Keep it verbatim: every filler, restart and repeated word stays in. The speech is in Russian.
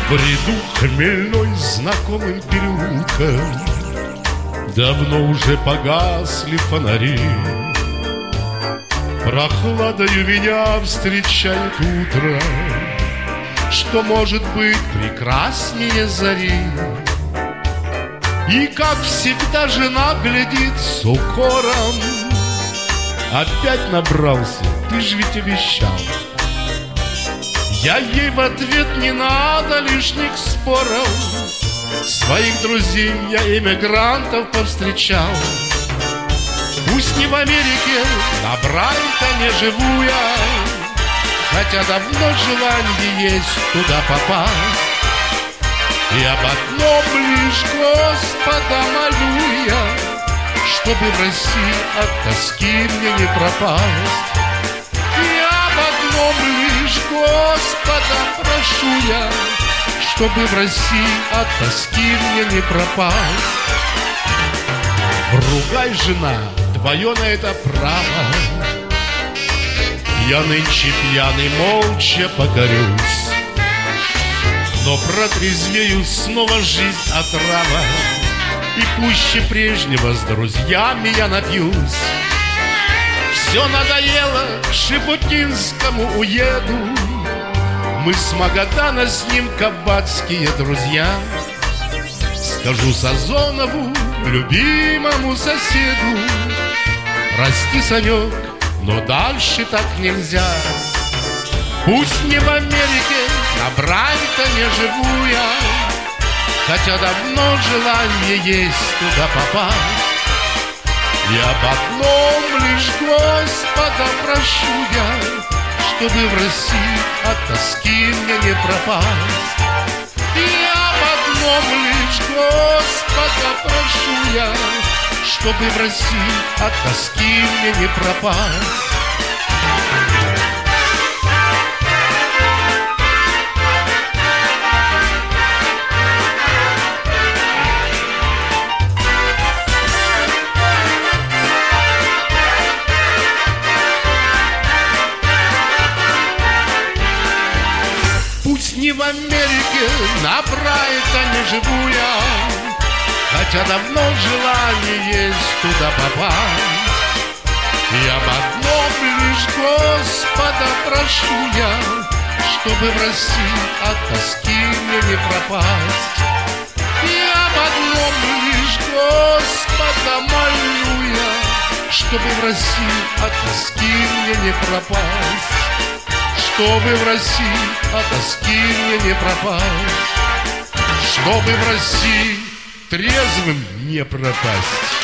Бреду хмельной знакомым переулком, давно уже погасли фонари. Прохладою меня встречает утро, что может быть прекраснее зари. И, как всегда, жена глядит с укором: опять набрался, ты ж ведь обещал. Я ей в ответ: не надо лишних споров, своих друзей я эмигрантов повстречал. Пусть не в Америке, на Брайтоне живу я, хотя давно желание есть туда попасть. И об одном лишь Господа молю я, чтобы в России от тоски мне не пропасть. И об одном лишь Господа прошу я, чтобы в России от тоски мне не пропасть. Ругай, жена, твое на это право, я нынче пьяный молча покорюсь. Но протрезвею, снова жизнь отрава, и пуще прежнего с друзьями я напьюсь. Все надоело, к Шебутинскому уеду, мы с Магадана с ним кабацкие друзья. Скажу Сазонову, любимому соседу: прости, Санек, но дальше так нельзя. Пусть не в Америке, на Брайтоне живу я, хотя давно желание есть туда попасть. И об одном лишь Господа прошу я, чтобы в России от тоски мне не пропасть. И об одном лишь Господа прошу я, чтобы в России от тоски мне не пропасть. Не в Америке, на Брайтоне живу я, хотя давно желание есть туда попасть. И об одном лишь Господа прошу я, чтобы в России от тоски мне не пропасть. И об одном лишь Господа молю я, чтобы в России от тоски мне не пропасть. Чтобы в России от тоски мне не пропасть, чтобы в России трезвым не пропасть.